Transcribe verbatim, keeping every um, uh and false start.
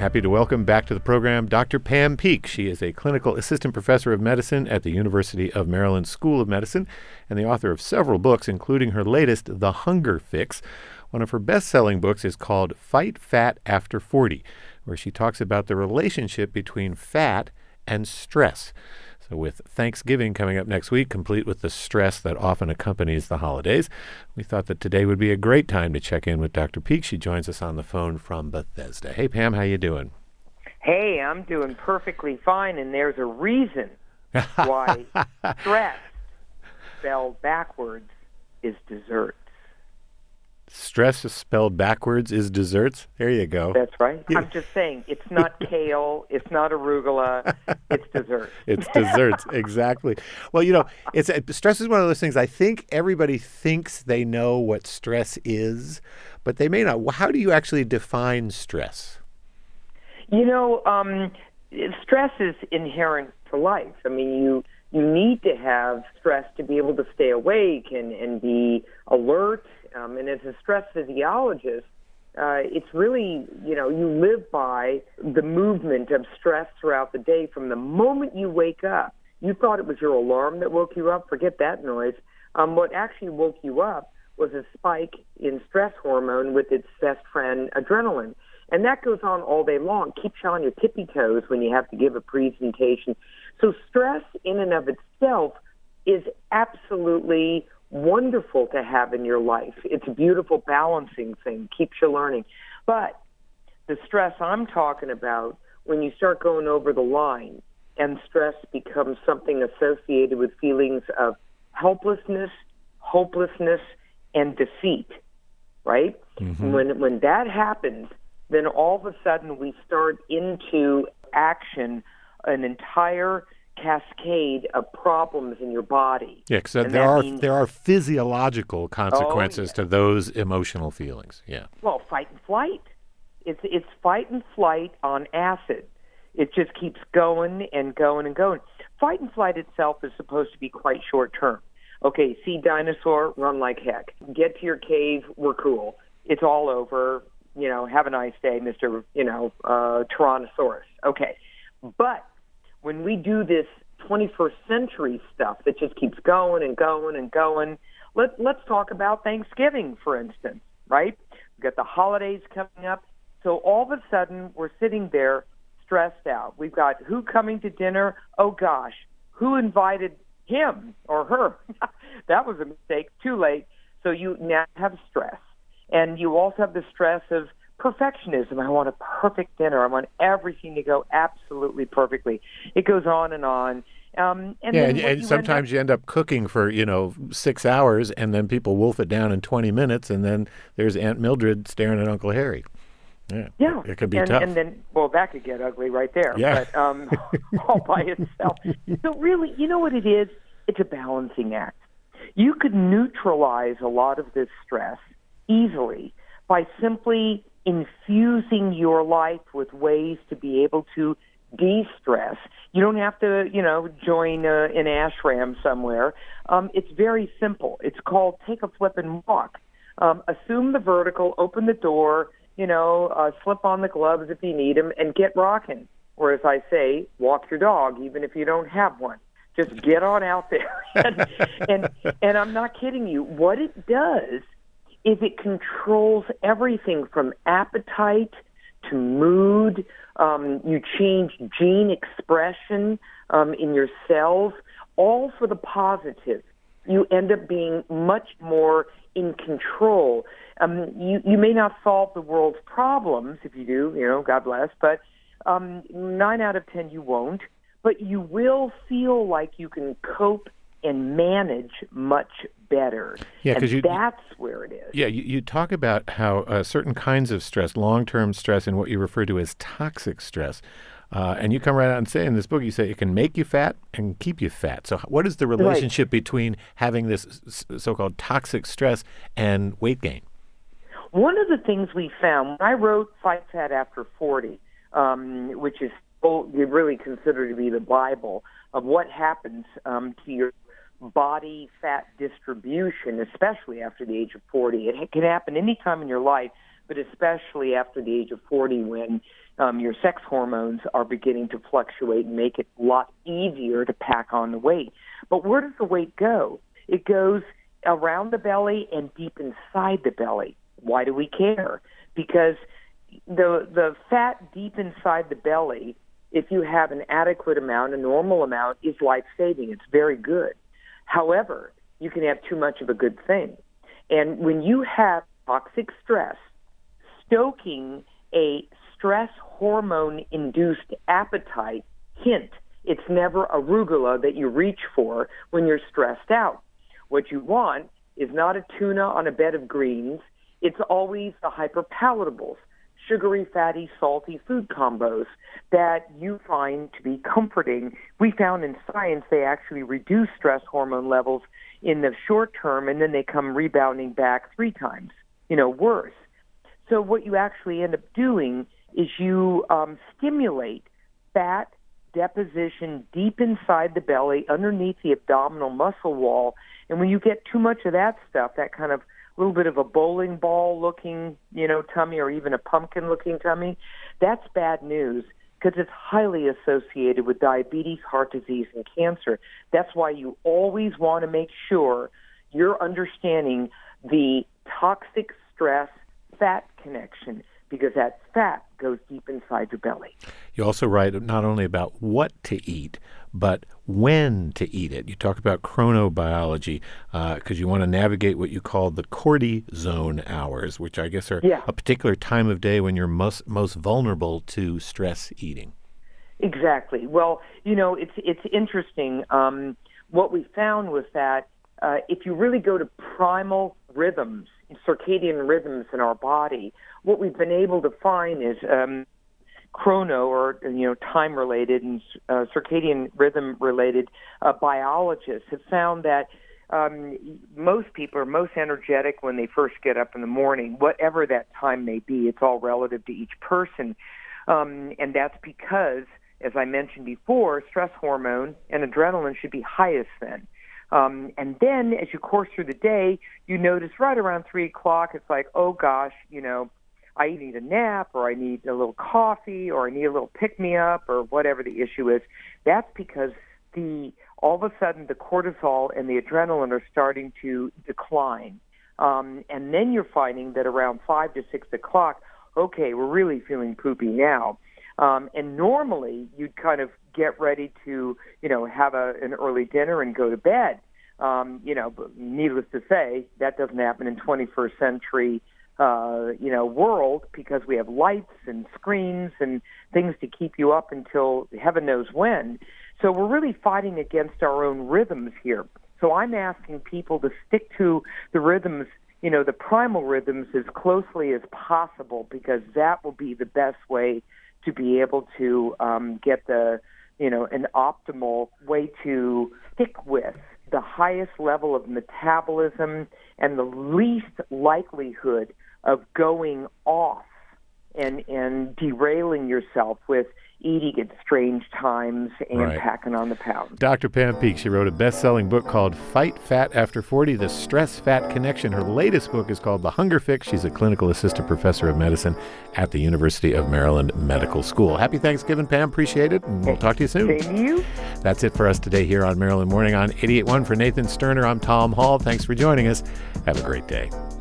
happy to welcome back to the program Doctor Pam Peeke. She is a clinical assistant professor of medicine at the University of Maryland School of Medicine and the author of several books, including her latest, The Hunger Fix. One of her best-selling books is called Fight Fat After forty, where she talks about the relationship between fat and stress. So with Thanksgiving coming up next week, complete with the stress that often accompanies the holidays, we thought that today would be a great time to check in with Doctor Peeke. She joins us on the phone from Bethesda. Hey, Pam, how you doing? Hey, I'm doing perfectly fine, and there's a reason why stress, spelled backwards, is dessert. Stress is spelled backwards is desserts? There you go. That's right. I'm just saying, it's not kale, it's not arugula, it's dessert. It's desserts, exactly. Well, you know, it's stress is one of those things. I think everybody thinks they know what stress is, but they may not. How do you actually define stress? You know, um, stress is inherent to life. I mean, you you need to have stress to be able to stay awake and, and be alert. Um, and as a stress physiologist, uh, it's really, you know, you live by the movement of stress throughout the day. From the moment you wake up, you thought it was your alarm that woke you up. Forget that noise. Um, what actually woke you up was a spike in stress hormone with its best friend, adrenaline. And that goes on all day long. Keeps you on your tippy toes when you have to give a presentation. So stress in and of itself is absolutely wonderful to have in your life. It's a beautiful balancing thing, keeps you learning. But the stress I'm talking about, when you start going over the line and stress becomes something associated with feelings of helplessness, hopelessness, and defeat, right? Mm-hmm. When when that happens, then all of a sudden we start into action an entire cascade of problems in your body. Yeah, because there are means, there are physiological consequences oh, yeah. to those emotional feelings. Yeah. Well, fight and flight. It's it's fight and flight on acid. It just keeps going and going and going. Fight and flight itself is supposed to be quite short term. Okay, see dinosaur, run like heck. Get to your cave, we're cool. It's all over. You know, have a nice day, Mister You know, uh, Tyrannosaurus. Okay, but when we do this twenty-first century stuff that just keeps going and going and going, let, let's talk about Thanksgiving, for instance, right? We've got the holidays coming up. So all of a sudden, we're sitting there stressed out. We've got who coming to dinner? Oh, gosh, who invited him or her? That was a mistake. Too late. So you now have stress. And you also have the stress of perfectionism. I want a perfect dinner. I want everything to go absolutely perfectly. It goes on and on. Um, and yeah, then and, and you sometimes end up, you end up cooking for, you know, six hours, and then people wolf it down in twenty minutes, and then there's Aunt Mildred staring at Uncle Harry. Yeah, yeah. It could be and, tough. And then, well, that could get ugly right there. Yeah. But um, all by itself. So really, you know what it is? It's a balancing act. You could neutralize a lot of this stress easily by simply infusing your life with ways to be able to de-stress. You don't have to, you know, join uh, an ashram somewhere. Um, it's very simple. It's called take a flip and walk. Um, assume the vertical, open the door, you know, uh, slip on the gloves if you need them, and get rocking. Or as I say, walk your dog, even if you don't have one. Just get on out there. and, and, and I'm not kidding you. What it does is it controls everything from appetite to mood. Um, you change gene expression um, in your cells, all for the positive. You end up being much more in control. Um, you, you may not solve the world's problems. If you do, you know, God bless, but um, nine out of ten you won't. But you will feel like you can cope and manage much better. Yeah, because you, that's where it is. Yeah, you, you talk about how uh, certain kinds of stress, long-term stress, and what you refer to as toxic stress, uh, and you come right out and say in this book, you say it can make you fat and keep you fat. So what is the relationship right. between having this so-called toxic stress and weight gain? One of the things we found, when I wrote Fight Fat After forty, um, which is you really consider to be the Bible of what happens um, to your body fat distribution, especially after the age of forty. It can happen any time in your life, but especially after the age of forty when um, your sex hormones are beginning to fluctuate and make it a lot easier to pack on the weight. But where does the weight go? It goes around the belly and deep inside the belly. Why do we care? Because the the fat deep inside the belly, if you have an adequate amount, a normal amount, is life-saving. It's very good. However, you can have too much of a good thing. And when you have toxic stress, stoking a stress hormone-induced appetite, hint, it's never arugula that you reach for when you're stressed out. What you want is not a tuna on a bed of greens. It's always the hyperpalatables, sugary, fatty, salty food combos that you find to be comforting. We found in science they actually reduce stress hormone levels in the short term, and then they come rebounding back three times, you know, worse. So what you actually end up doing is you um, stimulate fat deposition deep inside the belly, underneath the abdominal muscle wall. And when you get too much of that stuff, that kind of little bit of a bowling ball looking, you know, tummy, or even a pumpkin looking tummy, that's bad news because it's highly associated with diabetes, heart disease, and cancer. That's why you always want to make sure you're understanding the toxic stress fat connection, because that fat goes deep inside your belly. You also write not only about what to eat, but when to eat it. You talk about chronobiology because uh, you want to navigate what you call the cortisone hours, which I guess are yeah. a particular time of day when you're most most vulnerable to stress eating. Exactly. Well, you know, it's it's interesting. Um, what we found was that uh, if you really go to primal rhythms, circadian rhythms in our body, what we've been able to find is um, chrono, or you know, time-related and uh, circadian rhythm-related uh, biologists have found that um, most people are most energetic when they first get up in the morning, whatever that time may be. It's all relative to each person, um, and that's because, as I mentioned before, stress hormone and adrenaline should be highest then. Um, and then as you course through the day, you notice right around three o'clock, it's like, oh gosh, you know, I need a nap, or I need a little coffee, or I need a little pick-me-up, or whatever the issue is. That's because the all of a sudden the cortisol and the adrenaline are starting to decline. Um, and then you're finding that around five to six o'clock, okay, we're really feeling poopy now. Um, and normally you'd kind of get ready to, you know, have a, an early dinner and go to bed. Um, you know, but needless to say, that doesn't happen in twenty-first century, uh, you know, world, because we have lights and screens and things to keep you up until heaven knows when. So we're really fighting against our own rhythms here. So I'm asking people to stick to the rhythms, you know, the primal rhythms as closely as possible, because that will be the best way to be able to um, get the, you know, an optimal way to stick with the highest level of metabolism and the least likelihood of going off and and derailing yourself with eating at strange times and right. packing on the pound. Doctor Pam Peeke, she wrote a best-selling book called Fight Fat After forty, The Stress-Fat Connection. Her latest book is called The Hunger Fix. She's a clinical assistant professor of medicine at the University of Maryland Medical School. Happy Thanksgiving, Pam. Appreciate it, and we'll talk to you soon. Same to you. That's it for us today here on Maryland Morning on eighty-eight point one. For Nathan Sterner, I'm Tom Hall. Thanks for joining us. Have a great day.